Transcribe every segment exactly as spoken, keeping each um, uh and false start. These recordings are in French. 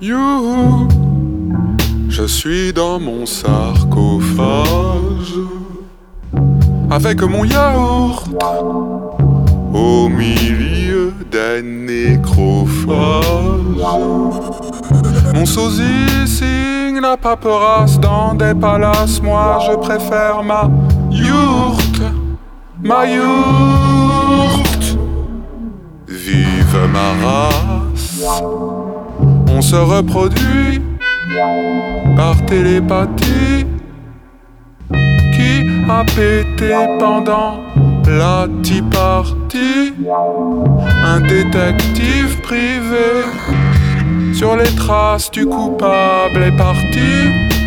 Youhou, je suis dans mon sarcophage avec mon yaourt au milieu des nécrophages. Mon sosie signe la paperasse dans des palaces. Moi je préfère ma yourte, ma yourte. Vive ma race. On se reproduit par télépathie. Qui a pété pendant la tea party? Un détective privé sur les traces du coupable est parti.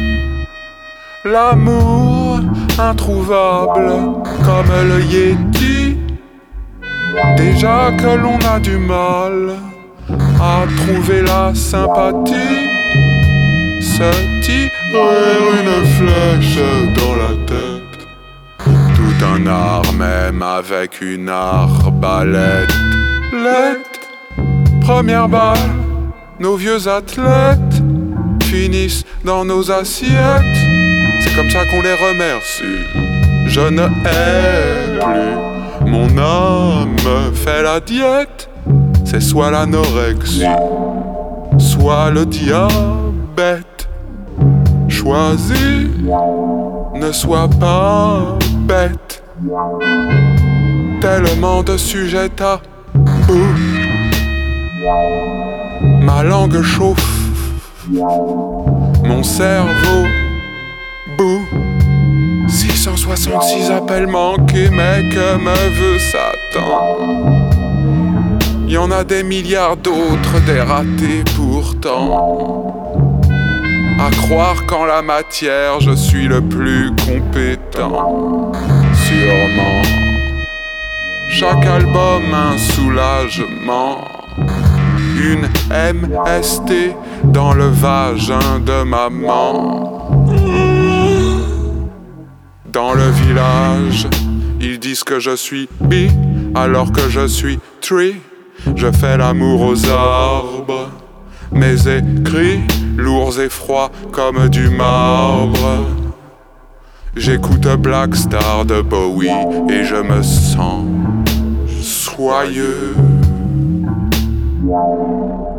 L'amour introuvable comme le Yéti. Déjà que l'on a du mal à trouver la sympathie, se tirer une flèche dans la tête, tout un art même avec une arbalète. Lettre, première balle, nos vieux athlètes finissent dans nos assiettes. C'est comme ça qu'on les remercie. Je ne hais plus, mon âme fait la diète. C'est soit l'anorexie, soit le diabète. Choisis, ne sois pas bête. Tellement de sujets tabous, ma langue chauffe, mon cerveau bout. six cent soixante-six appels manqués, mais que me veut Satan? Y en a des milliards d'autres, des ratés pourtant. À croire qu'en la matière je suis le plus compétent. Sûrement. Chaque album un soulagement. Une M S T dans le vagin de maman. Dans le village, ils disent que je suis bi alors que je suis tree. Je fais l'amour aux arbres. Mes écrits, lourds et froids comme du marbre. J'écoute Black Star de Bowie et je me sens soyeux.